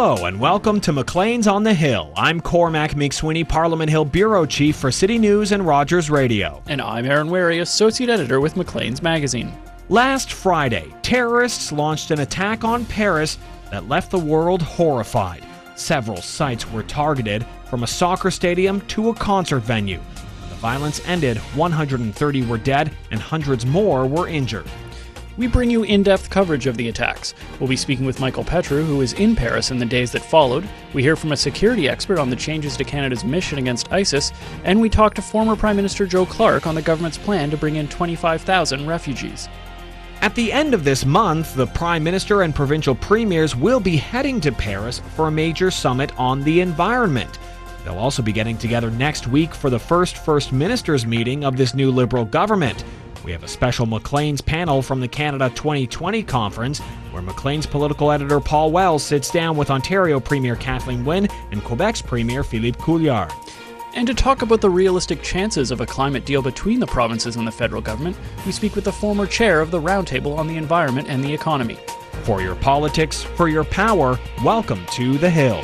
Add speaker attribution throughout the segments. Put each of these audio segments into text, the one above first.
Speaker 1: Hello and welcome to Maclean's on the Hill. I'm Cormac McSweeney, Parliament Hill Bureau Chief for City News and Rogers Radio.
Speaker 2: And I'm Aaron Wary, Associate Editor with Maclean's Magazine.
Speaker 1: Last Friday, terrorists launched an attack on Paris that left the world horrified. Several sites were targeted, from a soccer stadium to a concert venue. When the violence ended, 130 were dead and hundreds more were injured.
Speaker 2: We bring you in-depth coverage of the attacks. We'll be speaking with Michael Petru, who was in Paris in the days that followed. We hear from a security expert on the changes to Canada's mission against ISIS. And we talk to former Prime Minister Joe Clark on the government's plan to bring in 25,000 refugees.
Speaker 1: At the end of this month, the Prime Minister and provincial premiers will be heading to Paris for a major summit on the environment. They'll also be getting together next week for the First Ministers meeting of this new Liberal government. We have a special Maclean's panel from the Canada 2020 conference, where Maclean's political editor Paul Wells sits down with Ontario Premier Kathleen Wynne and Quebec's Premier Philippe Couillard.
Speaker 2: And to talk about the realistic chances of a climate deal between the provinces and the federal government, we speak with the former chair of the Roundtable on the Environment and the Economy.
Speaker 1: For your politics, for your power, welcome to The Hill.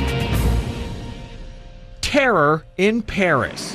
Speaker 1: Terror in Paris.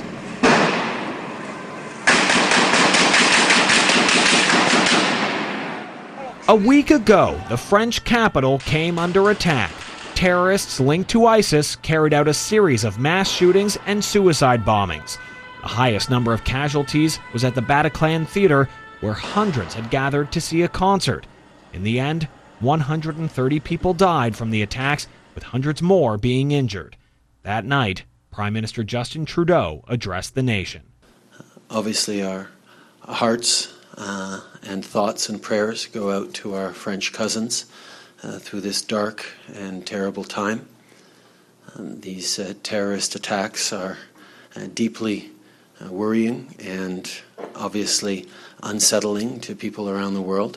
Speaker 1: A week ago, the French capital came under attack. Terrorists linked to ISIS carried out a series of mass shootings and suicide bombings. The highest number of casualties was at the Bataclan Theatre, where hundreds had gathered to see a concert. In the end, 130 people died from the attacks, with hundreds more being injured. That night, Prime Minister Justin Trudeau addressed the nation.
Speaker 3: Obviously, our hearts and thoughts and prayers go out to our French cousins through this dark and terrible time. These terrorist attacks are deeply worrying and obviously unsettling to people around the world.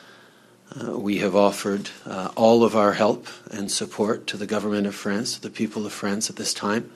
Speaker 3: We have offered all of our help and support to the government of France, to the people of France at this time,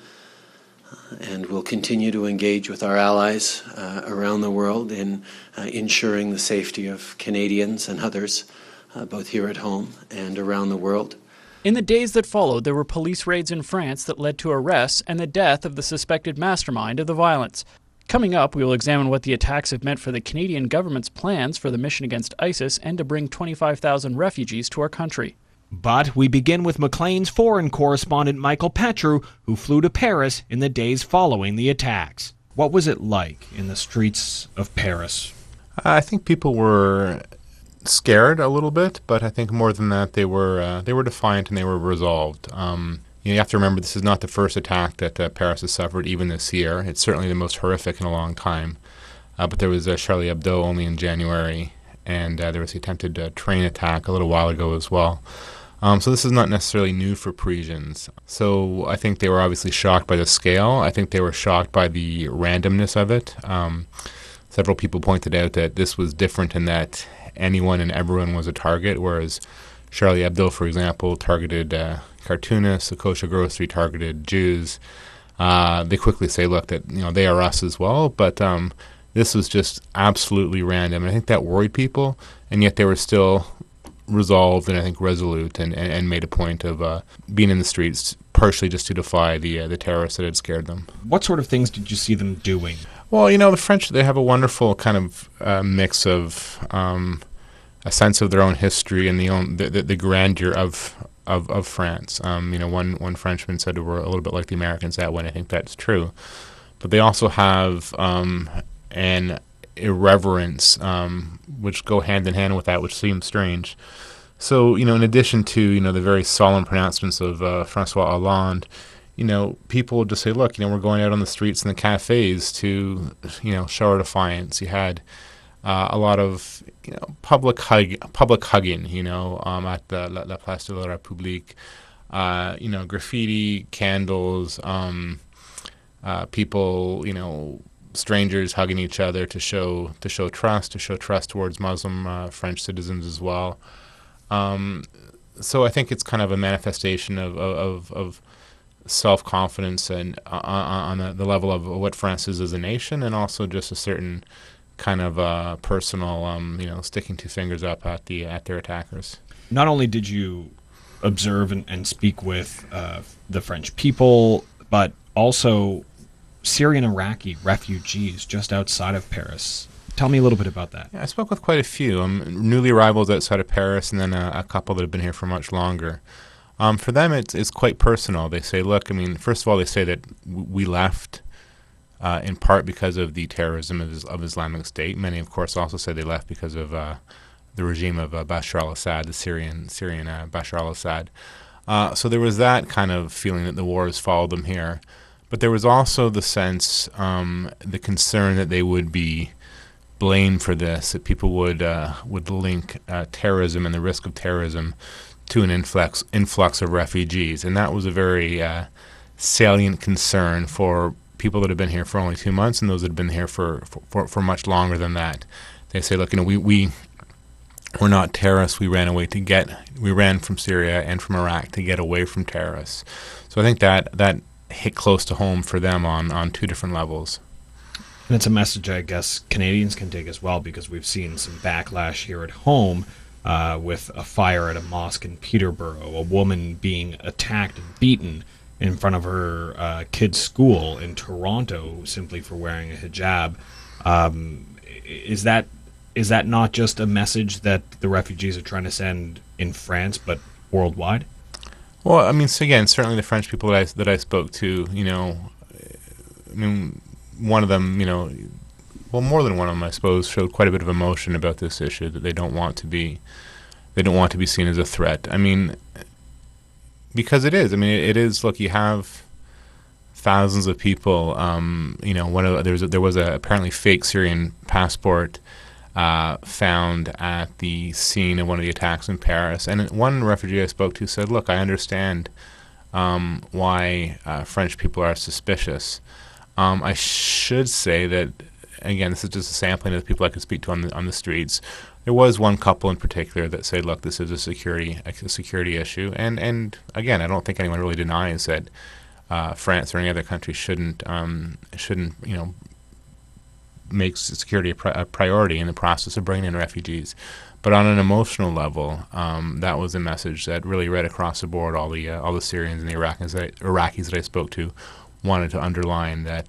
Speaker 3: and we'll continue to engage with our allies around the world in ensuring the safety of Canadians and others, both here at home and around the world.
Speaker 2: In the days that followed, there were police raids in France that led to arrests and the death of the suspected mastermind of the violence. Coming up, we will examine what the attacks have meant for the Canadian government's plans for the mission against ISIS and to bring 25,000 refugees to our country.
Speaker 1: But we begin with Maclean's foreign correspondent Michael Petru, who flew to Paris in the days following the attacks. What was it like in the streets of Paris?
Speaker 4: I think people were scared a little bit, but I think more than that, they were defiant and they were resolved. You have to remember, this is not the first attack that Paris has suffered, even this year. It's certainly the most horrific in a long time. But there was Charlie Hebdo only in January, and there was the attempted train attack a little while ago as well. So this is not necessarily new for Parisians. So I think they were obviously shocked by the scale. I think they were shocked by the randomness of it. Several people pointed out that this was different in that anyone and everyone was a target, whereas Charlie Hebdo, for example, targeted cartoonists, the Kosher Grocery targeted Jews. They quickly say, look, that they are us as well, but this was just absolutely random. And I think that worried people, and yet they were still resolved and I think resolute and made a point of being in the streets partially just to defy the terrorists that had scared them.
Speaker 1: What sort of things did you see them doing?
Speaker 4: Well, the French, they have a wonderful kind of mix of a sense of their own history and the grandeur of France. One Frenchman said we're a little bit like the Americans that way, and I think that's true. But they also have an irreverence, which go hand in hand with that, which seems strange. So, in addition to, the very solemn pronouncements of François Hollande, people just say, look, we're going out on the streets and the cafes to, show our defiance. You had a lot of, public hugging, at the La Place de la République, graffiti, candles, people, strangers hugging each other to show trust towards Muslim French citizens as well. So I think it's kind of a manifestation of self-confidence and on the level of what France is as a nation, and also just a certain kind of personal, sticking two fingers up at their attackers.
Speaker 1: Not only did you observe and speak with the French people, but also Syrian Iraqi refugees just outside of Paris. Tell me a little bit about that.
Speaker 4: Yeah, I spoke with quite a few newly arrivals outside of Paris, and then a couple that have been here for much longer. For them, it's quite personal. They say, look, I mean, first of all, they say that we left in part because of the terrorism of Islamic State. Many, of course, also say they left because of the regime of Bashar al-Assad, the Syrian Bashar al-Assad. So there was that kind of feeling that the war has followed them here. But there was also the sense, the concern that they would be blamed for this, that people would link terrorism and the risk of terrorism to an influx of refugees. And that was a very salient concern for people that have been here for only 2 months and those that have been here for much longer than that. They say, look, we're not terrorists. We ran from Syria and from Iraq to get away from terrorists. So I think that hit close to home for them on two different levels.
Speaker 1: And it's a message I guess Canadians can take as well, because we've seen some backlash here at home with a fire at a mosque in Peterborough, a woman being attacked and beaten in front of her kid's school in Toronto simply for wearing a hijab. Is that not just a message that the refugees are trying to send in France, but worldwide?
Speaker 4: Well, I mean, so again, certainly the French people that I spoke to, I mean, one of them, well, more than one of them, I suppose, showed quite a bit of emotion about this issue, that they don't want to be seen as a threat. I mean, because it is. I mean, it is. Look, you have thousands of people. There was a apparently fake Syrian passport found at the scene of one of the attacks in Paris, and one refugee I spoke to said, "Look, I understand why French people are suspicious. I should say that, again, this is just a sampling of the people I could speak to on the streets. There was one couple in particular that said, look, this is a security issue. And again, I don't think anyone really denies that France or any other country shouldn't make security a priority in the process of bringing in refugees. But on an emotional level, that was a message that really read across the board. All the Syrians and the Iraqis that I spoke to wanted to underline that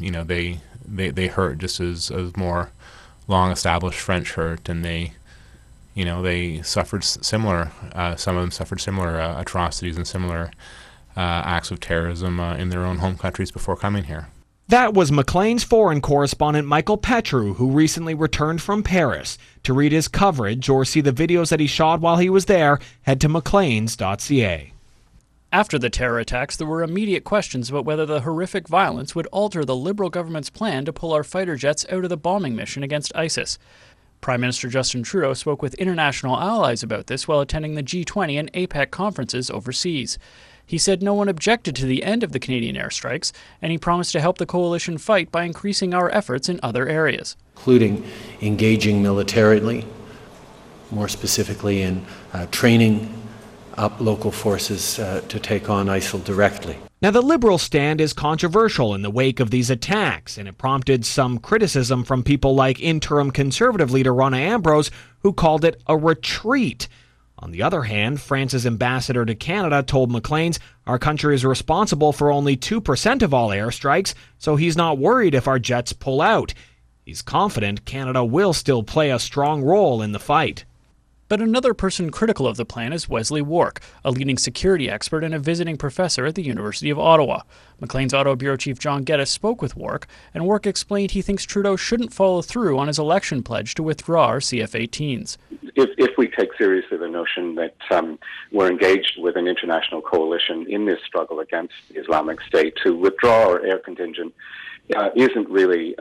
Speaker 4: they hurt just as more long-established French hurt, and they suffered similar. Some of them suffered similar atrocities and similar acts of terrorism in their own home countries before coming here.
Speaker 1: That was Maclean's foreign correspondent Michael Petru, who recently returned from Paris. To read his coverage or see the videos that he shot while he was there, head to macleans.ca.
Speaker 2: After the terror attacks, there were immediate questions about whether the horrific violence would alter the Liberal government's plan to pull our fighter jets out of the bombing mission against ISIS. Prime Minister Justin Trudeau spoke with international allies about this while attending the G20 and APEC conferences overseas. He said no one objected to the end of the Canadian airstrikes, and he promised to help the coalition fight by increasing our efforts in other areas,
Speaker 3: including engaging militarily, more specifically in training up local forces to take on ISIL directly.
Speaker 1: Now, the Liberal stand is controversial in the wake of these attacks, and it prompted some criticism from people like interim Conservative leader Rona Ambrose, who called it a retreat. On the other hand, France's ambassador to Canada told Maclean's our country is responsible for only 2% of all airstrikes, so he's not worried if our jets pull out. He's confident Canada will still play a strong role in the fight.
Speaker 2: But another person critical of the plan is Wesley Wark, a leading security expert and a visiting professor at the University of Ottawa. Maclean's Ottawa Bureau Chief John Geddes spoke with Wark, and Wark explained he thinks Trudeau shouldn't follow through on his election pledge to withdraw our CF-18s.
Speaker 5: If we take seriously the notion that we're engaged with an international coalition in this struggle against the Islamic State, to withdraw our air contingent isn't really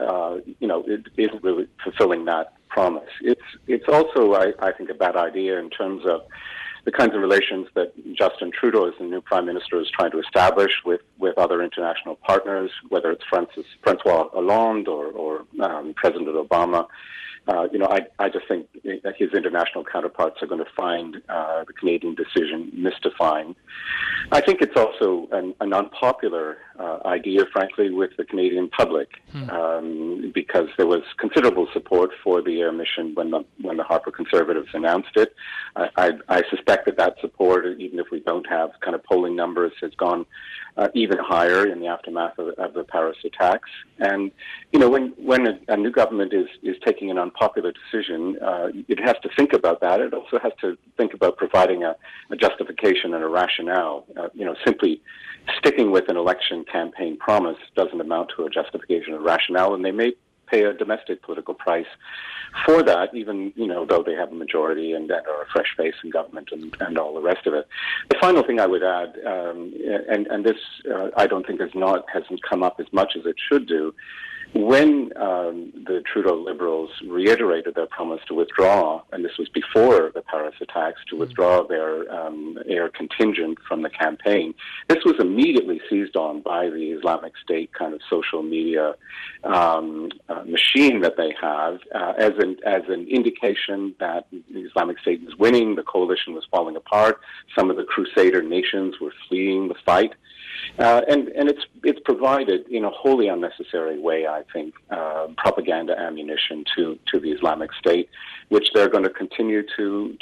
Speaker 5: fulfilling that promise. It's also, I think, a bad idea in terms of the kinds of relations that Justin Trudeau, as the new Prime Minister, is trying to establish with other international partners, whether it's Francois Hollande or President Obama. I just think that his international counterparts are going to find the Canadian decision mystifying. I think it's also an unpopular idea, frankly, with the Canadian public, because there was considerable support for the air mission when the Harper Conservatives announced it. I suspect that support, even if we don't have kind of polling numbers, has gone even higher in the aftermath of the Paris attacks. And when a new government is taking an unpopular decision, it has to think about that. It also has to think about providing a justification and a rationale. Simply sticking with an election campaign promise doesn't amount to a justification or rationale, and they may pay a domestic political price for that, even though they have a majority and are a fresh face in government and all the rest of it. The final thing I would add, and this I don't think hasn't come up as much as it should do. When the Trudeau Liberals reiterated their promise to withdraw, and this was before the Paris attacks, to withdraw their air contingent from the campaign, this was immediately seized on by the Islamic State kind of social media machine that they have as an indication that the Islamic State was winning, the coalition was falling apart, some of the Crusader nations were fleeing the fight. And it's provided in a wholly unnecessary way, I think, propaganda ammunition to the Islamic State, which they're going to continue to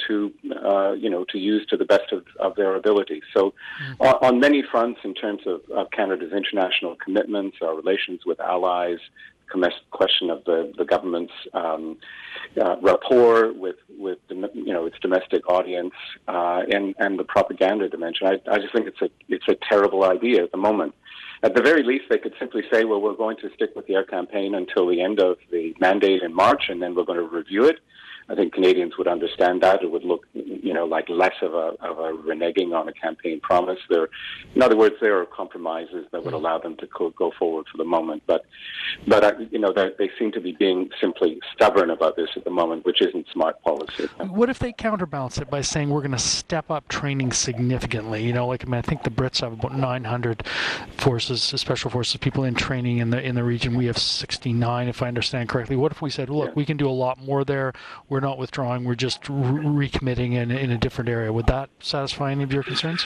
Speaker 5: use to the best of their ability. So, on many fronts, in terms of Canada's international commitments, our relations with allies, question of the government's rapport with its domestic audience, and the propaganda dimension. I just think it's a terrible idea at the moment. At the very least, they could simply say, well, we're going to stick with the air campaign until the end of the mandate in March, and then we're going to review it. I think Canadians would understand that. It would look, like less of a reneging on a campaign promise. In other words, there are compromises that would allow them to go forward for the moment. But they seem to be being simply stubborn about this at the moment, which isn't smart policy.
Speaker 6: What if they counterbalance it by saying we're going to step up training significantly? I think the Brits have about 900 forces, special forces people in training in the region. We have 69, if I understand correctly. What if we said, look, we can do a lot more there. We're not withdrawing. We're just recommitting in a different area. Would that satisfy any of your concerns?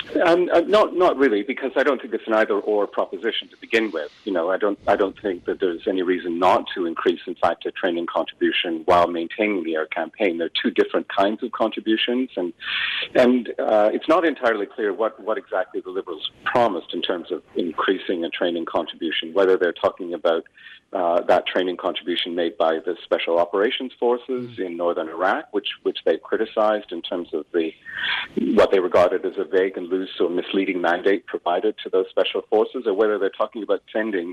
Speaker 5: Not really, because I don't think it's an either-or proposition to begin with. I don't think that there's any reason not to increase, in fact, a training contribution while maintaining the air campaign. They're two different kinds of contributions, and it's not entirely clear what exactly the Liberals promised in terms of increasing a training contribution, whether they're talking about that training contribution made by the Special Operations Forces in northern Iraq, which they criticized in terms of what they regarded as a vague and loose or misleading mandate provided to those special forces, or whether they're talking about sending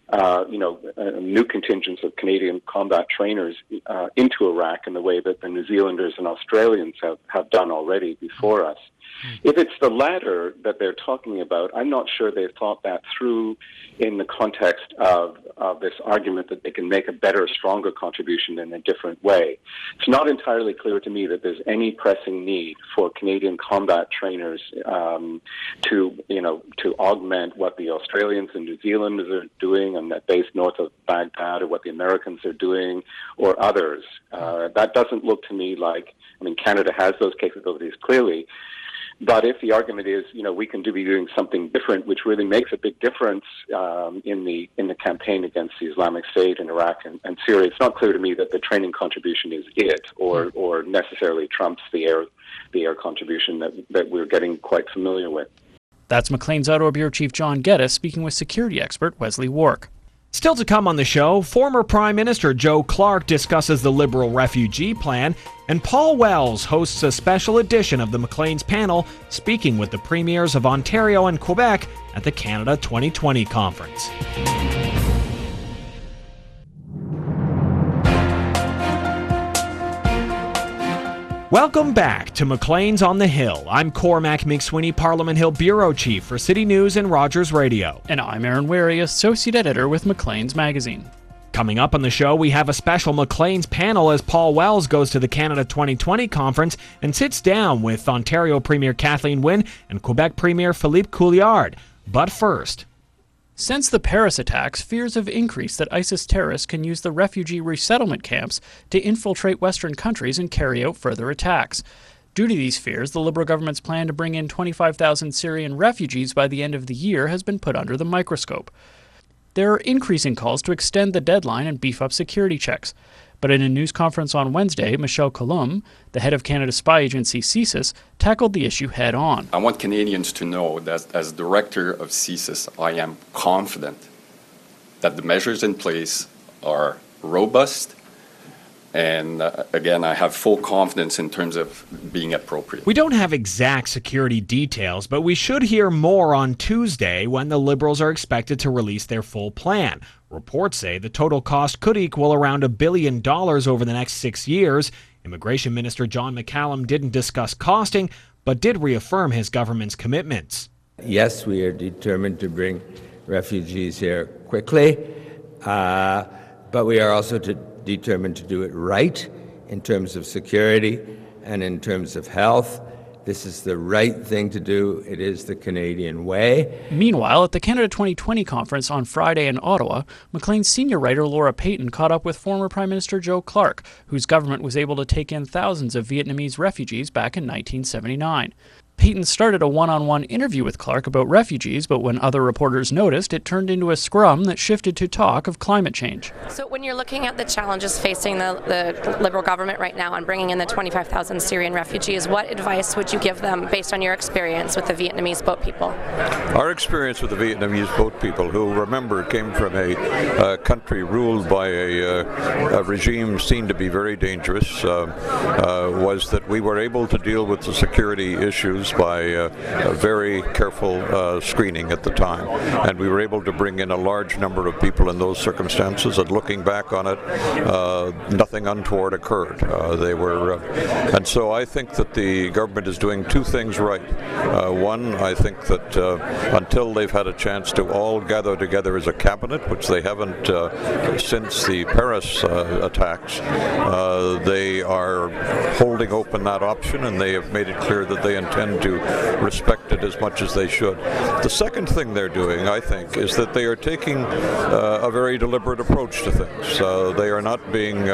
Speaker 5: new contingents of Canadian combat trainers into Iraq in the way that the New Zealanders and Australians have done already before us. If it's the latter that they're talking about, I'm not sure they've thought that through in the context of this argument that they can make a better, stronger contribution in a different way. It's not entirely clear to me that there's any pressing need for Canadian combat trainers to augment what the Australians and New Zealanders are doing and that base north of Baghdad, or what the Americans are doing, or others. That doesn't look to me like, Canada has those capabilities clearly. But if the argument is, we can be doing something different, which really makes a big difference in the campaign against the Islamic State in Iraq and Syria, it's not clear to me that the training contribution is it, or necessarily trumps the air contribution that we're getting quite familiar with.
Speaker 2: That's Maclean's Outdoor Bureau Chief John Geddes speaking with security expert Wesley Wark.
Speaker 1: Still to come on the show, former Prime Minister Joe Clark discusses the Liberal refugee plan, and Paul Wells hosts a special edition of the Maclean's panel, speaking with the premiers of Ontario and Quebec at the Canada 2020 conference. Welcome back to Maclean's on the Hill. I'm Cormac McSweeney, Parliament Hill Bureau Chief for City News and Rogers Radio.
Speaker 2: And I'm Aaron Wary, Associate Editor with Maclean's Magazine.
Speaker 1: Coming up on the show, we have a special Maclean's panel as Paul Wells goes to the Canada 2020 conference and sits down with Ontario Premier Kathleen Wynne and Quebec Premier Philippe Couillard. But first...
Speaker 2: Since the Paris attacks, fears have increased that ISIS terrorists can use the refugee resettlement camps to infiltrate Western countries and carry out further attacks. Due to these fears, the Liberal government's plan to bring in 25,000 Syrian refugees by the end of the year has been put under the microscope. There are increasing calls to extend the deadline and beef up security checks. But in a news conference on Wednesday, Michel Coulombe, the head of Canada's spy agency CSIS, tackled the issue head-on.
Speaker 7: I want Canadians to know that as director of CSIS, I am confident that the measures in place are robust, and again, I have full confidence in terms of being appropriate.
Speaker 1: We don't have exact security details, but we should hear more on Tuesday when the Liberals are expected to release their full plan. Reports say the total cost could equal around $1 billion over the next 6 years. Immigration Minister John McCallum didn't discuss costing, but did reaffirm his government's commitments.
Speaker 8: Yes, we are determined to bring refugees here quickly, but we are also determined to do it right in terms of security and in terms of health. This is the right thing to do. It is the Canadian way.
Speaker 2: Meanwhile, at the Canada 2020 conference on Friday in Ottawa, Maclean's senior writer Laura Payton caught up with former Prime Minister Joe Clark, whose government was able to take in thousands of Vietnamese refugees back in 1979. Payton started a one-on-one interview with Clark about refugees, but when other reporters noticed, it turned into a scrum that shifted to talk of climate change.
Speaker 9: So when you're looking at the challenges facing the Liberal government right now on bringing in the 25,000 Syrian refugees, what advice would you give them based on your experience with the Vietnamese boat people?
Speaker 10: Our experience with the Vietnamese boat people, who, remember, came from a country ruled by a regime seen to be very dangerous, was that we were able to deal with the security issues by a very careful screening at the time, and we were able to bring in a large number of people in those circumstances, and looking back on it, nothing untoward occurred. And so I think that the government is doing two things right. One, I think that until they've had a chance to all gather together as a cabinet, which they haven't since the Paris attacks, they are holding open that option, and they have made it clear that they intend to respect it as much as they should. The second thing they're doing, I think, is that they are taking a very deliberate approach to things. They are not being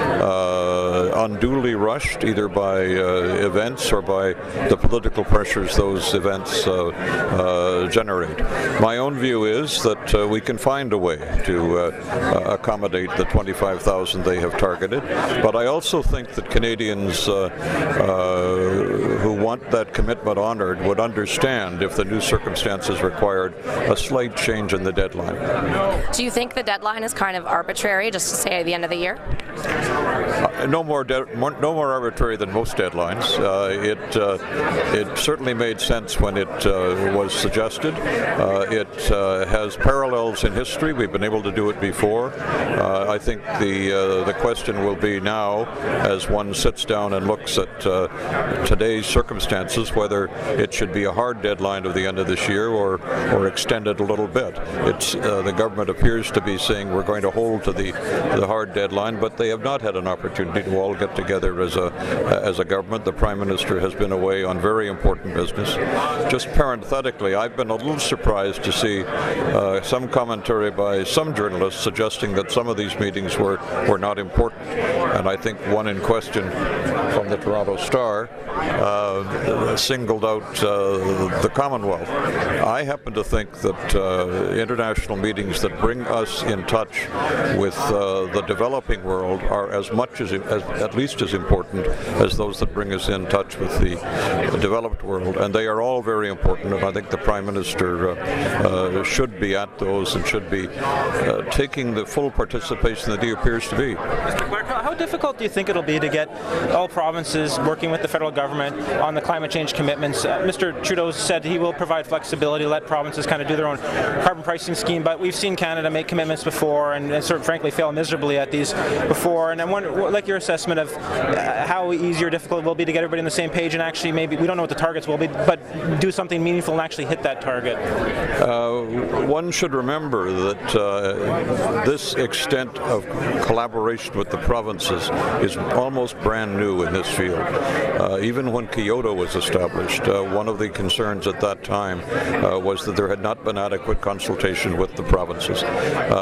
Speaker 10: unduly rushed either by events or by the political pressures those events generate. My own view is that we can find a way to accommodate the 25,000 they have targeted, but I also think that Canadians who want that commitment honored would understand if the new circumstances required a slight change in the deadline.
Speaker 9: Do you think the deadline is kind of arbitrary, just to say at the end of the year?
Speaker 10: No more arbitrary than most deadlines. It certainly made sense when it was suggested. It has parallels in history. We've been able to do it before. I think the question will be now, as one sits down and looks at today's circumstances, whether it should be a hard deadline of the end of this year or extended a little bit. The government appears to be saying we're going to hold to the hard deadline, but they have not had an opportunity to all get together as a government. The Prime Minister has been away on very important business. Just parenthetically, I've been a little surprised to see some commentary by some journalists suggesting that some of these meetings were not important. And I think one in question from the Toronto Star singled out the Commonwealth. I happen to think that international meetings that bring us in touch with the developing world are as much as at least as important as those that bring us in touch with the developed world, and they are all very important, and I think the Prime Minister should be at those and should be taking the full participation that he appears to be.
Speaker 11: Mr. Clark, how difficult do you think it'll be to get all provinces working with the federal government on the climate change commitments? Mr. Trudeau said he will provide flexibility, let provinces kind of do their own carbon pricing scheme, but we've seen Canada make commitments before and sort of frankly fail miserably at these before, and I wonder, like, your assessment of how easy or difficult it will be to get everybody on the same page and actually maybe, we don't know what the targets will be, but do something meaningful and actually hit that target.
Speaker 10: One should remember that this extent of collaboration with the provinces is almost brand new in this field. Even when Kyoto was established, one of the concerns at that time was that there had not been adequate consultation with the provinces.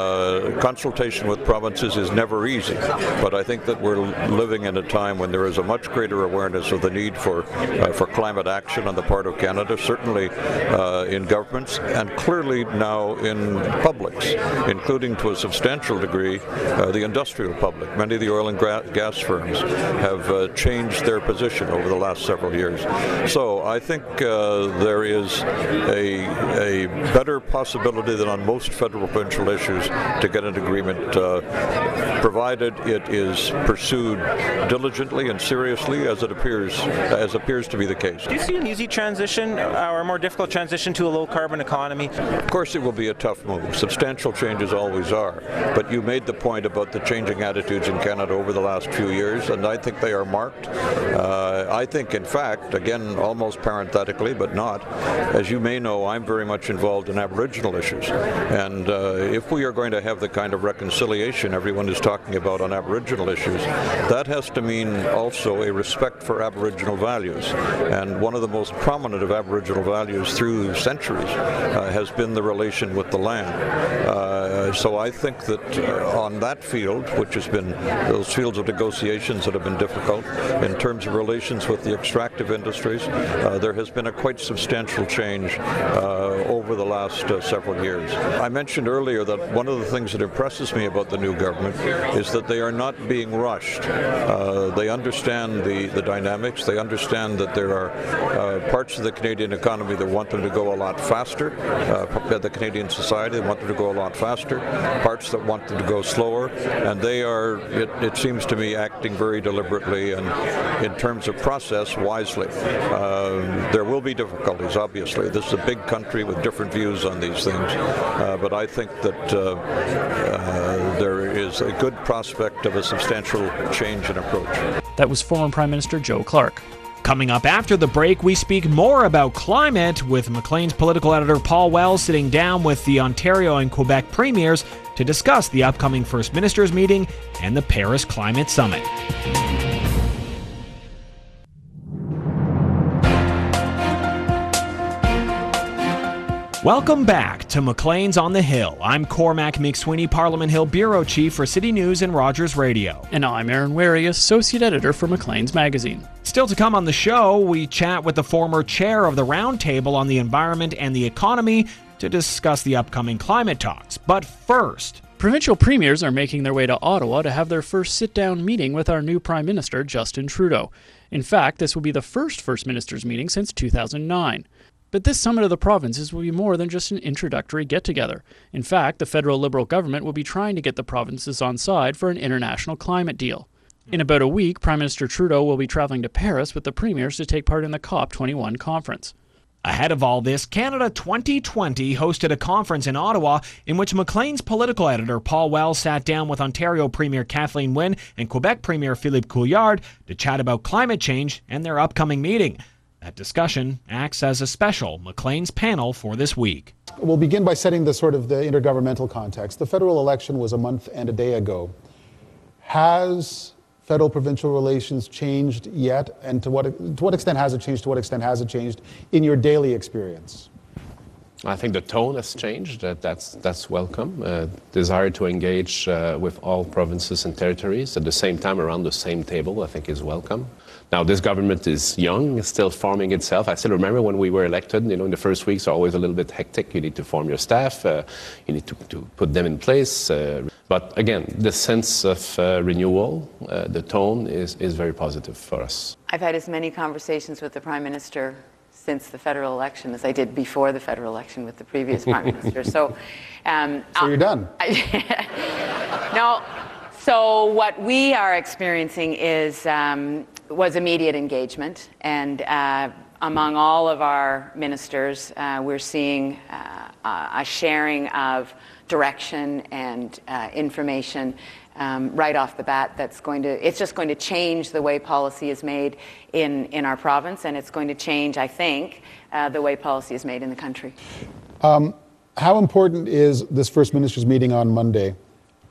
Speaker 10: consultation with provinces is never easy, but I think that we're living in a time when there is a much greater awareness of the need for climate action on the part of Canada, certainly in governments and clearly now in publics, including to a substantial degree the industrial public. Many of the oil and gas firms have changed their position over the last several years. So I think there is a better possibility than on most federal provincial issues to get an agreement, provided it is pursued diligently and seriously, as appears to be the case.
Speaker 11: Do you see an easy transition or a more difficult transition to a low-carbon economy?
Speaker 10: Of course, it will be a tough move. Substantial changes always are. But you made the point about the changing attitudes in Canada over the last few years, and I think they are marked. I think, in fact, again, almost parenthetically, but not, as you may know, I'm very much involved in Aboriginal issues. And if we are going to have the kind of reconciliation everyone is talking about on Aboriginal issues, that has to mean also a respect for Aboriginal values. And one of the most prominent of Aboriginal values through centuries has been the relation with the land. So I think that on that field, which has been those fields of negotiations that have been difficult, in terms of relations with the extractive industries, there has been a quite substantial change over the last several years. I mentioned earlier that one of the things that impresses me about the new government is that they are not being rushed. They understand the dynamics. They understand that there are parts of the Canadian economy that want them to go a lot faster, the Canadian society want them to go a lot faster, parts that want them to go slower, and they are, it seems to me, acting very deliberately and in terms of process wisely. There will be difficulties, obviously. This is a big country with different views on these things, but I think that there is a good prospect of a substantial change in approach.
Speaker 2: That was former Prime Minister Joe Clark.
Speaker 1: Coming up after the break, we speak more about climate with Maclean's political editor Paul Wells sitting down with the Ontario and Quebec premiers to discuss the upcoming First Ministers meeting and the Paris Climate Summit. Welcome back to Maclean's on the Hill. I'm Cormac McSweeney, Parliament Hill Bureau Chief for City News and Rogers Radio.
Speaker 2: And I'm Aaron Wary, Associate Editor for Maclean's Magazine.
Speaker 1: Still to come on the show, we chat with the former chair of the Roundtable on the Environment and the Economy to discuss the upcoming climate talks. But first,
Speaker 2: provincial premiers are making their way to Ottawa to have their first sit-down meeting with our new Prime Minister, Justin Trudeau. In fact, this will be the first Ministers meeting since 2009. But this summit of the provinces will be more than just an introductory get-together. In fact, the federal Liberal government will be trying to get the provinces on side for an international climate deal. In about a week, Prime Minister Trudeau will be traveling to Paris with the premiers to take part in the COP21 conference.
Speaker 1: Ahead of all this, Canada 2020 hosted a conference in Ottawa in which Maclean's political editor Paul Wells sat down with Ontario Premier Kathleen Wynne and Quebec Premier Philippe Couillard to chat about climate change and their upcoming meeting. That discussion acts as a special Maclean's panel for this week.
Speaker 12: We'll begin by setting the intergovernmental context. The federal election was a month and a day ago. Has federal-provincial relations changed yet? And to what extent has it changed? To what extent has it changed in your daily experience?
Speaker 13: I think the tone has changed. That's welcome. Desire to engage with all provinces and territories at the same time around the same table, I think, is welcome. Now, this government is young, it's still forming itself. I still remember when we were elected, in the first weeks are always a little bit hectic. You need to form your staff, you need to put them in place. But again, the sense of renewal, the tone is very positive for us.
Speaker 14: I've had as many conversations with the Prime Minister since the federal election as I did before the federal election with the previous Prime Minister. So
Speaker 12: you're done?
Speaker 14: No. So what we are experiencing was immediate engagement, and among all of our ministers, we're seeing a sharing of direction and information right off the bat. It's just going to change the way policy is made in our province, and it's going to change, I think, the way policy is made in the country.
Speaker 12: How important is this First Ministers meeting on Monday?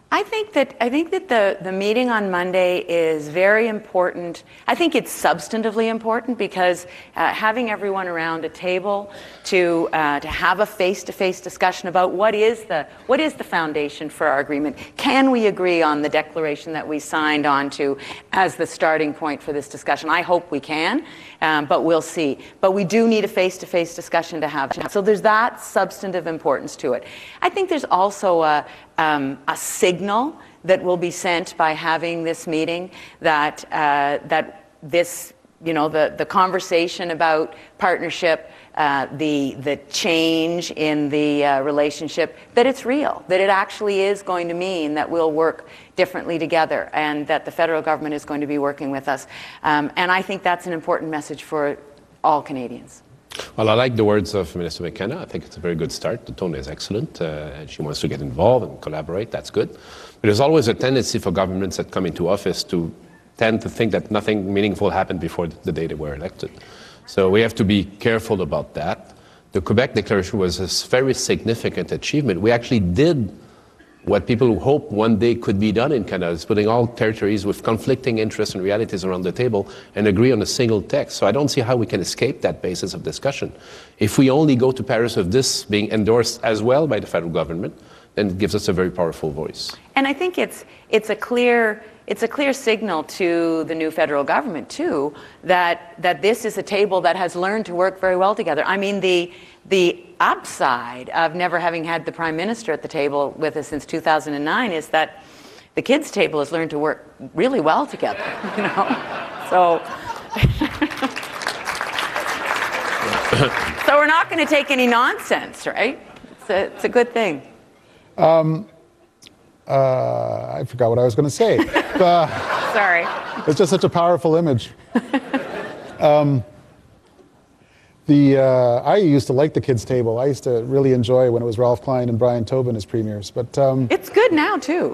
Speaker 14: I think that the meeting on Monday is very important. I think it's substantively important because having everyone around a table to have a face-to-face discussion about what is the foundation for our agreement. Can we agree on the declaration that we signed on to as the starting point for this discussion? I hope we can, but we'll see. But we do need a face-to-face discussion to have. So there's that substantive importance to it. I think there's also a signal that will be sent by having this meeting that this, the conversation about partnership, the change in the relationship, that it's real, that it actually is going to mean that we'll work differently together and that the federal government is going to be working with us. And I think that's an important message for all Canadians.
Speaker 13: Well, I like the words of Minister McKenna. I think it's a very good start. The tone is excellent. And she wants to get involved and collaborate. That's good. But there's always a tendency for governments that come into office to tend to think that nothing meaningful happened before the day they were elected. So we have to be careful about that. The Quebec Declaration was a very significant achievement. We actually did what people hope one day could be done in Canada, is putting all territories with conflicting interests and realities around the table and agree on a single text. So I don't see how we can escape that basis of discussion. If we only go to Paris with this being endorsed as well by the federal government, then it gives us a very powerful voice.
Speaker 14: And I think it's a clear signal to the new federal government too that this is a table that has learned to work very well together. I mean, the upside of never having had the Prime Minister at the table with us since 2009 is that the kids' table has learned to work really well together. So so we're not going to take any nonsense, right? It's a good thing.
Speaker 12: I forgot what I was going to say.
Speaker 14: Sorry.
Speaker 12: It's just such a powerful image. I used to like the kids' table. I used to really enjoy when it was Ralph Klein and Brian Tobin as premiers. But
Speaker 14: it's good now too.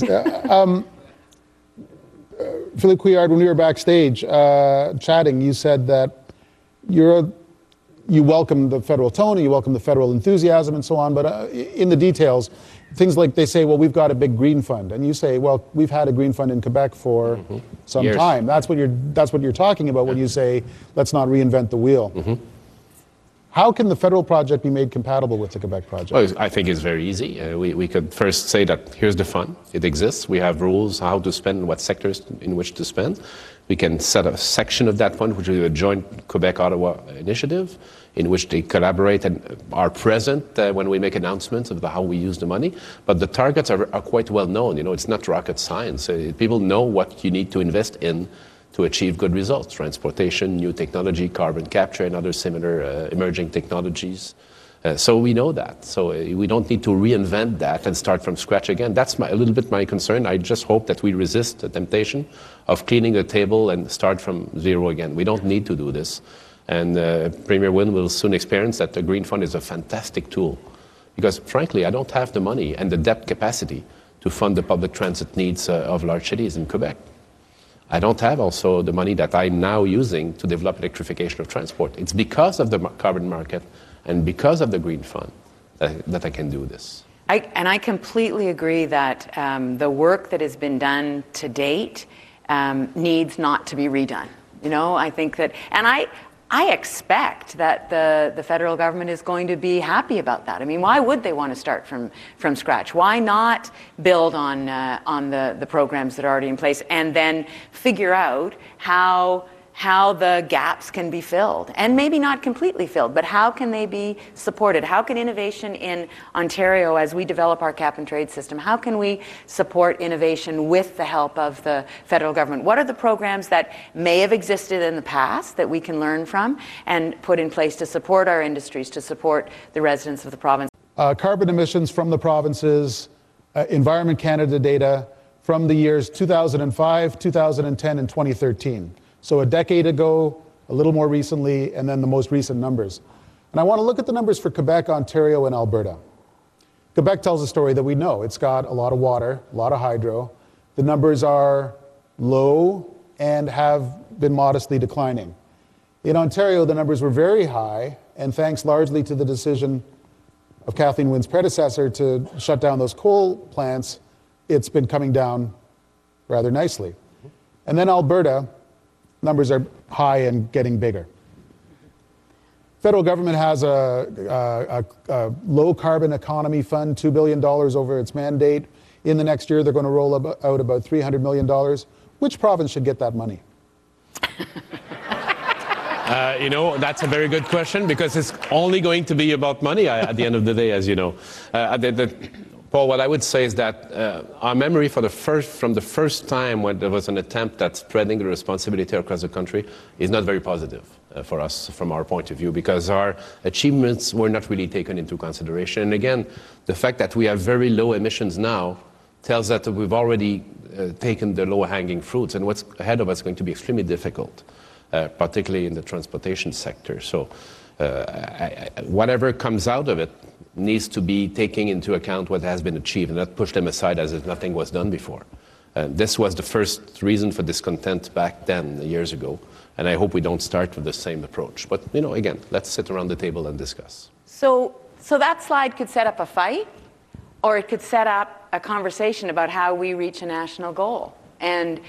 Speaker 12: Philippe Couillard, when we were backstage chatting, you said that you welcome the federal tone, you welcome the federal enthusiasm, and so on. But in the details, things like they say, well, we've got a big green fund, and you say, well, we've had a green fund in Quebec for some
Speaker 13: years.
Speaker 12: time. That's what you're talking about when you say, let's not reinvent the wheel. How can the federal project be made compatible with the Quebec project?
Speaker 13: Well, I think it's very easy. We could first say that here's the fund. It exists. We have rules how to spend, what sectors in which to spend. We can set a section of that fund, which is a joint Quebec-Ottawa initiative, in which they collaborate and are present when we make announcements of how we use the money. But the targets are quite well known. It's not rocket science. People know what you need to invest in to achieve good results. Transportation, new technology, carbon capture, and other similar emerging technologies. So we know that. So we don't need to reinvent that and start from scratch again. That's a little bit my concern. I just hope that we resist the temptation of cleaning the table and start from zero again. We don't need to do this. And Premier Wynne will soon experience that the Green Fund is a fantastic tool. Because frankly, I don't have the money and the debt capacity to fund the public transit needs of large cities in Quebec. I don't have also the money that I'm now using to develop electrification of transport. It's because of the carbon market and because of the Green Fund that I can do this.
Speaker 14: I completely agree that the work that has been done to date needs not to be redone. I think that, and I expect that the federal government is going to be happy about that. I mean, why would they want to start from scratch? Why not build on the programs that are already in place and then figure out how the gaps can be filled, and maybe not completely filled, but how can they be supported? How can innovation in Ontario, as we develop our cap and trade system, how can we support innovation with the help of the federal government? What are the programs that may have existed in the past that we can learn from and put in place to support our industries, to support the residents of the province?
Speaker 12: Carbon emissions from the provinces, Environment Canada data from the years 2005, 2010, and 2013. So a decade ago, a little more recently, and then the most recent numbers. And I want to look at the numbers for Quebec, Ontario, and Alberta. Quebec tells a story that we know. It's got a lot of water, a lot of hydro. The numbers are low and have been modestly declining. In Ontario, the numbers were very high, and thanks largely to the decision of Kathleen Wynne's predecessor to shut down those coal plants, it's been coming down rather nicely. And then Alberta, numbers are high and getting bigger. Federal government has a low carbon economy fund, $2 billion over its mandate. In the next year, they're going to roll out about $300 million. Which province should get that money?
Speaker 13: That's a very good question, because it's only going to be about money at the end of the day, as you know. Paul, what I would say is that our memory from the first time when there was an attempt at spreading the responsibility across the country is not very positive for us from our point of view, because our achievements were not really taken into consideration. And again, the fact that we have very low emissions now tells that we've already taken the low-hanging fruits, and what's ahead of us is going to be extremely difficult, particularly in the transportation sector. So whatever comes out of it needs to be taking into account what has been achieved and not push them aside as if nothing was done before. This was the first reason for discontent back then, years ago, and I hope we don't start with the same approach. But, again, let's sit around the table and discuss.
Speaker 14: So that slide could set up a fight, or it could set up a conversation about how we reach a national goal. And,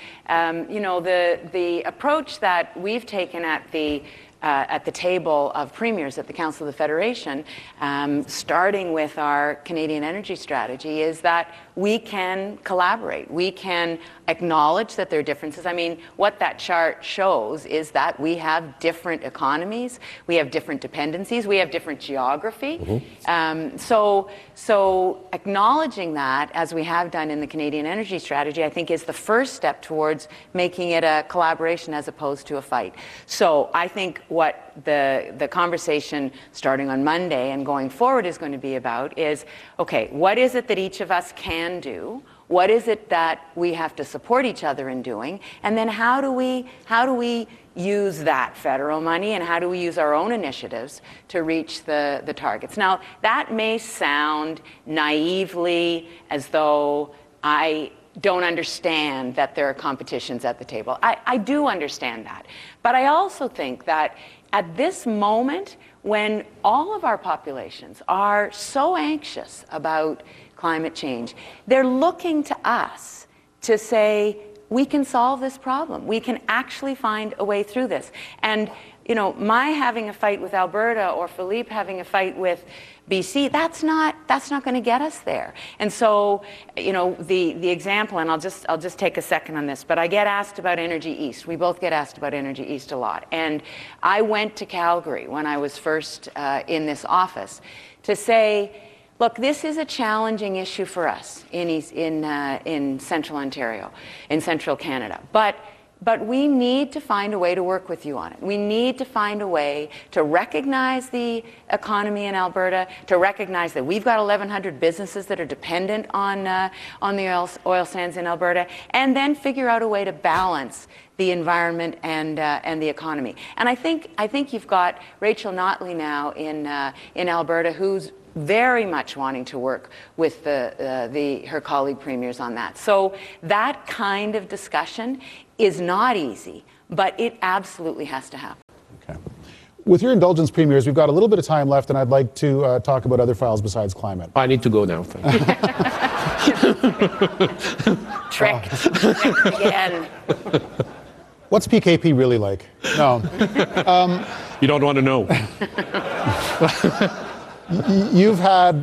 Speaker 14: the approach that we've taken at the table of premiers at the Council of the Federation, starting with our Canadian energy strategy, is that we can collaborate. We can acknowledge that there are differences. I mean, what that chart shows is that we have different economies, we have different dependencies, we have different geography. Mm-hmm. So acknowledging that, as we have done in the Canadian energy strategy, I think is the first step towards making it a collaboration as opposed to a fight. So I think what the conversation starting on Monday and going forward is going to be about is, okay, what is it that each of us can do? What is it that we have to support each other in doing? And then how do we use that federal money, and how do we use our own initiatives to reach the targets? Now, that may sound naively as though I don't understand that there are competitions at the table. I do understand that. But I also think that at this moment, when all of our populations are so anxious about climate change, they're looking to us to say, we can solve this problem. We can actually find a way through this. And, my having a fight with Alberta or Philippe having a fight with BC, that's not going to get us there. And so, the example, and I'll just take a second on this, but I get asked about Energy East. We both get asked about Energy East a lot. And I went to Calgary when I was first in this office to say, look, this is a challenging issue for us in Central Ontario, in Central Canada. But we need to find a way to work with you on it. We need to find a way to recognize the economy in Alberta, to recognize that we've got 1,100 businesses that are dependent on the oil sands in Alberta, and then figure out a way to balance the environment and the economy. And I think you've got Rachel Notley now in Alberta, who's very much wanting to work with her colleague premiers on that. So that kind of discussion is not easy, but it absolutely has to happen.
Speaker 12: Okay. With your indulgence, premiers, we've got a little bit of time left, and I'd like to talk about other files besides climate.
Speaker 13: I need to go now.
Speaker 14: Trick again.
Speaker 12: What's PKP really like? No.
Speaker 13: You don't want to know.
Speaker 12: You've had,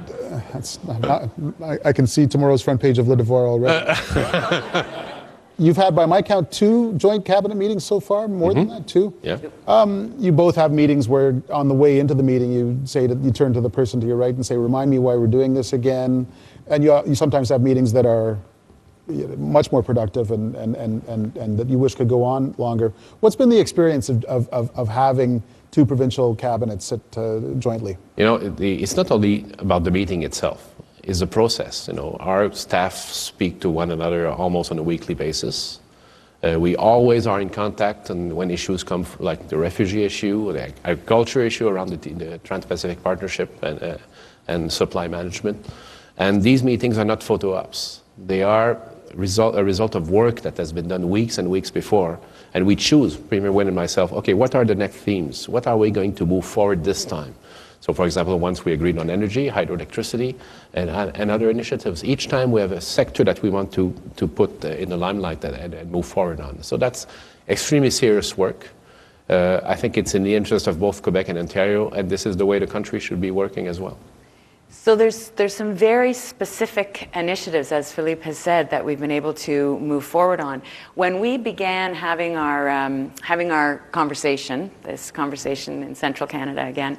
Speaker 12: I can see tomorrow's front page of Le Devoir already. You've had, by my count, 2 joint cabinet meetings so far, more than that, 2?
Speaker 13: Yeah.
Speaker 12: You both have meetings where on the way into the meeting you turn to the person to your right and say, remind me why we're doing this again. And you sometimes have meetings that are much more productive and that you wish could go on longer. What's been the experience of having 2 provincial cabinets sit jointly?
Speaker 13: It's not only about the meeting itself. It's a process. Our staff speak to one another almost on a weekly basis. We always are in contact, and when issues come, like the refugee issue, the agriculture issue around the Trans-Pacific Partnership and supply management. And these meetings are not photo ops. They are a result of work that has been done weeks and weeks before. And we choose, Premier Wynne and myself, okay, what are the next themes? What are we going to move forward this time? So, for example, once we agreed on energy, hydroelectricity, and other initiatives. Each time we have a sector that we want to put in the limelight and move forward on. So that's extremely serious work. I think it's in the interest of both Quebec and Ontario, and this is the way the country should be working as well.
Speaker 14: So there's some very specific initiatives, as Philippe has said, that we've been able to move forward on. When we began having our conversation, this conversation in Central Canada again,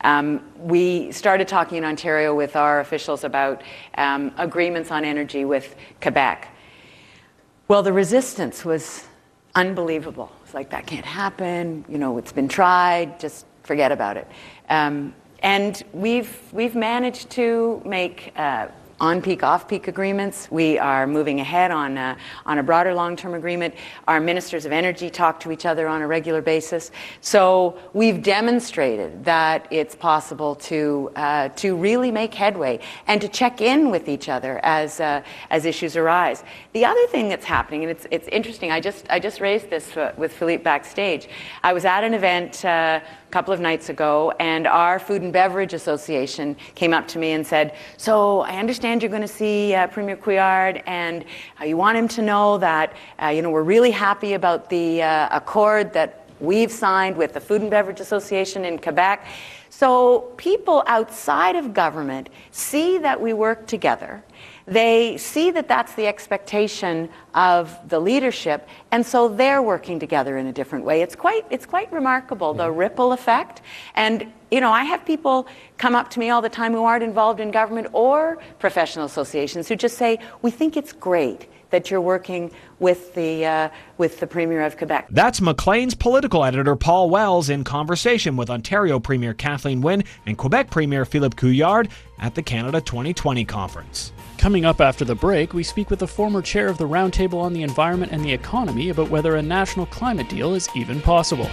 Speaker 14: we started talking in Ontario with our officials about agreements on energy with Quebec. Well, the resistance was unbelievable. It's like, that can't happen. You know, it's been tried. Just forget about it. And we've managed to make on-peak, off-peak agreements. We are moving ahead on a broader long-term agreement. Our ministers of energy talk to each other on a regular basis. So we've demonstrated that it's possible to really make headway and to check in with each other as issues arise. The other thing that's happening, and it's interesting, I just raised this with Philippe backstage. I was at an event a couple of nights ago, and our Food and Beverage Association came up to me and said, so I understand you're going to see Premier Couillard, and you want him to know that we're really happy about the accord that we've signed with the Food and Beverage Association in Quebec. So people outside of government see that we work together. They see that that's the expectation of the leadership, and so they're working together in a different way. It's quite remarkable, the ripple effect. And I have people come up to me all the time who aren't involved in government or professional associations who just say, we think it's great that you're working with the Premier of Quebec.
Speaker 1: That's Maclean's political editor Paul Wells in conversation with Ontario Premier Kathleen Wynne and Quebec Premier Philippe Couillard at the Canada 2020 conference.
Speaker 2: Coming up after the break, we speak with the former chair of the Roundtable on the Environment and the Economy about whether a national climate deal is even possible.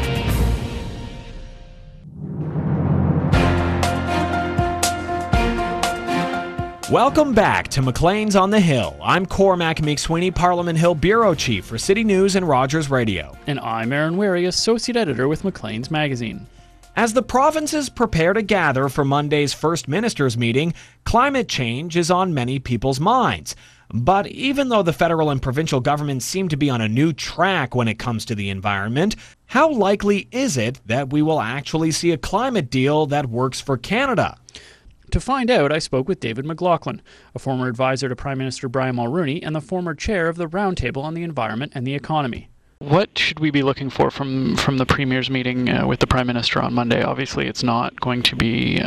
Speaker 1: Welcome back to Maclean's on the Hill. I'm Cormac McSweeney, Parliament Hill Bureau Chief for City News and Rogers Radio.
Speaker 2: And I'm Aaron Wary, Associate Editor with Maclean's Magazine.
Speaker 1: As the provinces prepare to gather for Monday's First Ministers' meeting, climate change is on many people's minds. But even though the federal and provincial governments seem to be on a new track when it comes to the environment, how likely is it that we will actually see a climate deal that works for Canada?
Speaker 2: To find out, I spoke with David McLaughlin, a former advisor to Prime Minister Brian Mulroney and the former chair of the Roundtable on the Environment and the Economy. What should we be looking for from the Premier's meeting with the Prime Minister on Monday? Obviously, it's not going to be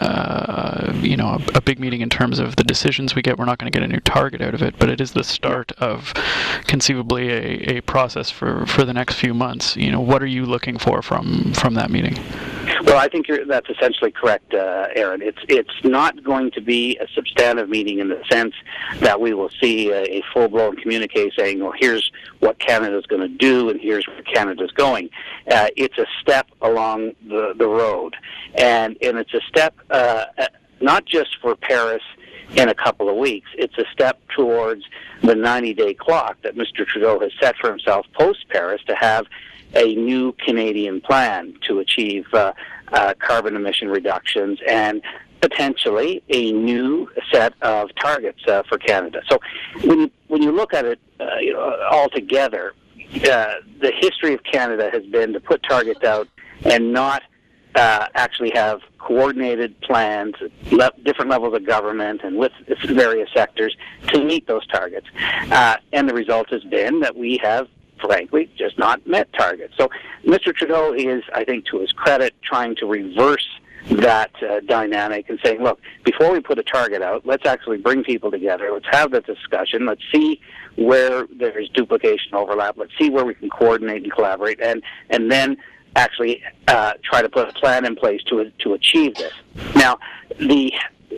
Speaker 2: a big meeting in terms of the decisions we get. We're not going to get a new target out of it, but it is the start of conceivably a process for the next few months. What are you looking for from that meeting?
Speaker 15: Well, I think that's essentially correct, Aaron. It's not going to be a substantive meeting in the sense that we will see a full-blown communique saying, well, here's what Canada's going to do and here's where Canada's going. It's a step along the road. And it's a step not just for Paris in a couple of weeks. It's a step towards the 90-day clock that Mr. Trudeau has set for himself post-Paris to have a new Canadian plan to achieve carbon emission reductions and potentially a new set of targets for Canada. So when you look at it all together, the history of Canada has been to put targets out and not actually have coordinated plans, different levels of government and with various sectors to meet those targets. And the result has been that we have frankly just not met targets. So Mr. Trudeau is, I think, to his credit, trying to reverse that dynamic and saying, look, before we put a target out, let's actually bring people together. Let's have that discussion. Let's see where there's duplication, overlap. Let's see where we can coordinate and collaborate, and then actually try to put a plan in place to achieve this. Now, this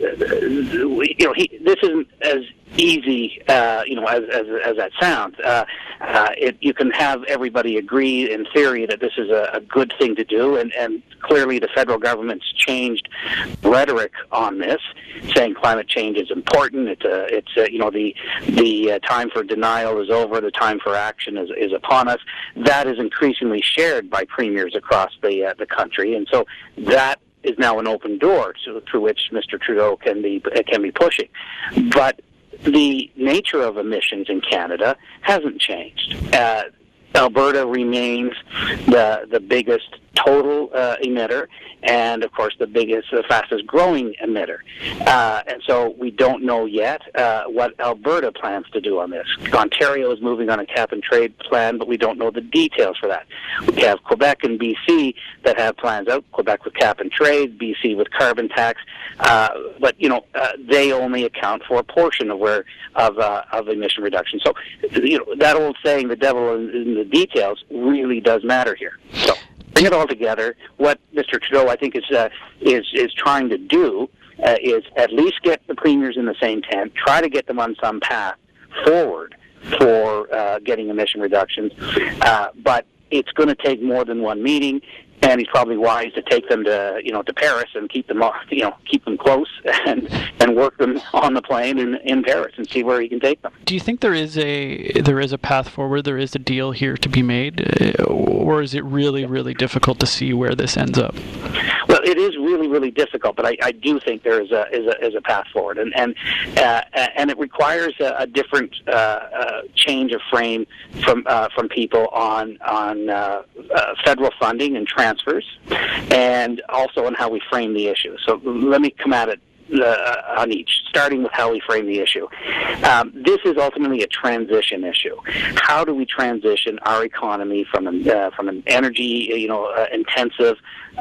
Speaker 15: isn't as easy, as that sounds. You can have everybody agree in theory that this is a good thing to do, and clearly the federal government's changed rhetoric on this, saying climate change is important. The time for denial is over. The time for action is upon us. That is increasingly shared by premiers across the country, and so that is now an open door through which Mr. Trudeau can be pushing. But the nature of emissions in Canada hasn't changed. Alberta remains the biggest total emitter, and of course the fastest growing emitter. And so we don't know yet what Alberta plans to do on this. Ontario is moving on a cap and trade plan, but we don't know the details for that. We have Quebec and BC that have plans out. Quebec with cap and trade, BC with carbon tax, but they only account for a portion of emission reduction. So that old saying, "The devil in the details," really does matter here. So bring it all together. What Mr. Trudeau, I think, is trying to do is at least get the premiers in the same tent, try to get them on some path forward for getting emission reductions. But it's going to take more than one meeting, and he's probably wise to take them to Paris and keep them close and work them on the plane in Paris and see where he can take them.
Speaker 2: Do you think there is a path forward? There is a deal here to be made, or is it really, really difficult to see where this ends up?
Speaker 15: Well, it is really, really difficult, but I do think there is a path forward, and it requires a different change of frame from people on federal funding and transfers, and also on how we frame the issue. So let me come at it on each, starting with how we frame the issue. This is ultimately a transition issue. How do we transition our economy from an energy intensive,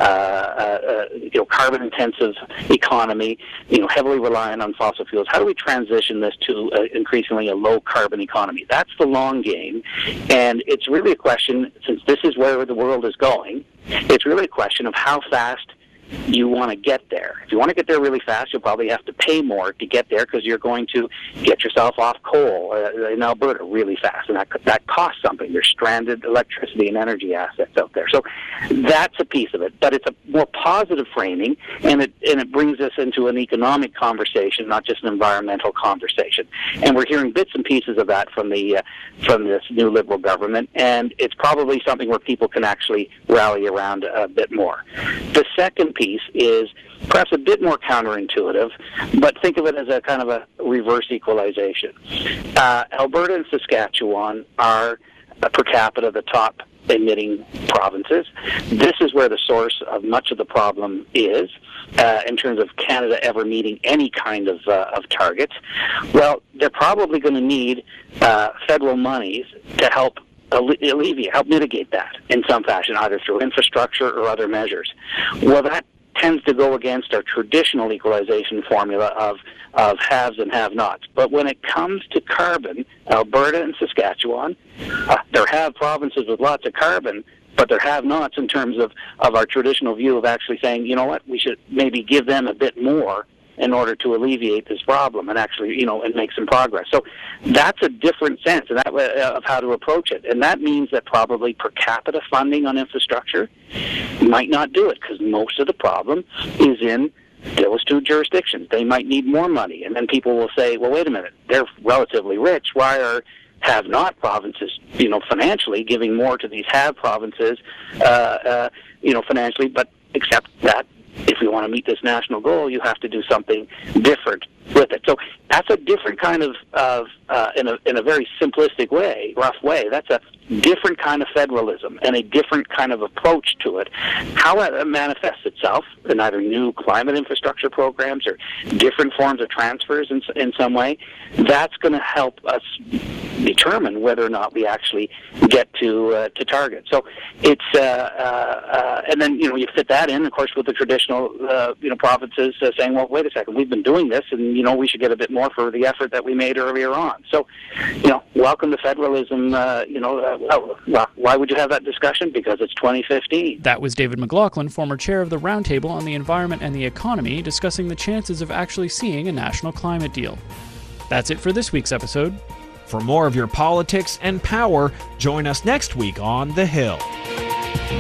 Speaker 15: carbon intensive economy, heavily reliant on fossil fuels? How do we transition this to increasingly a low carbon economy? That's the long game, and it's really a question, since this is where the world is going, it's really a question of how fast you want to get there. If you want to get there really fast, you'll probably have to pay more to get there, because you're going to get yourself off coal in Alberta really fast, and that costs something. There's stranded electricity and energy assets out there. So that's a piece of it, but it's a more positive framing, and it brings us into an economic conversation, not just an environmental conversation. And we're hearing bits and pieces of that from this new Liberal government, and it's probably something where people can actually rally around a bit more. The second piece is perhaps a bit more counterintuitive, but think of it as a kind of a reverse equalization. Alberta and Saskatchewan are per capita the top emitting provinces. This is where the source of much of the problem is in terms of Canada ever meeting any kind of targets. Well, they're probably going to need federal monies to help mitigate that in some fashion, either through infrastructure or other measures. Well, that tends to go against our traditional equalization formula of haves and have-nots. But when it comes to carbon, Alberta and Saskatchewan, there have provinces with lots of carbon, but there have-nots in terms of our traditional view of actually saying, you know what, we should maybe give them a bit more in order to alleviate this problem and actually, and make some progress. So that's a different sense of how to approach it. And that means that probably per capita funding on infrastructure might not do it, because most of the problem is in those two jurisdictions. They might need more money. And then people will say, well, wait a minute, they're relatively rich. Why are have-not provinces, financially giving more to these have provinces, financially, but except that if we want to meet this national goal, you have to do something different with it. So that's a different kind of in a very simplistic way, rough way, that's a different kind of federalism and a different kind of approach to it. How it manifests itself in either new climate infrastructure programs or different forms of transfers in some way, that's going to help us determine whether or not we actually get to target. So it's and then you fit that in, of course, with the traditional provinces saying, well, wait a second, we've been doing this, and we should get a bit more for the effort that we made earlier on. So welcome to federalism. Why would you have that discussion? Because it's 2015.
Speaker 2: That was David McLaughlin, former chair of the Roundtable on the Environment and the Economy, discussing the chances of actually seeing a national climate deal. That's it for this week's episode.
Speaker 1: For more of your politics and power, join us next week on The Hill.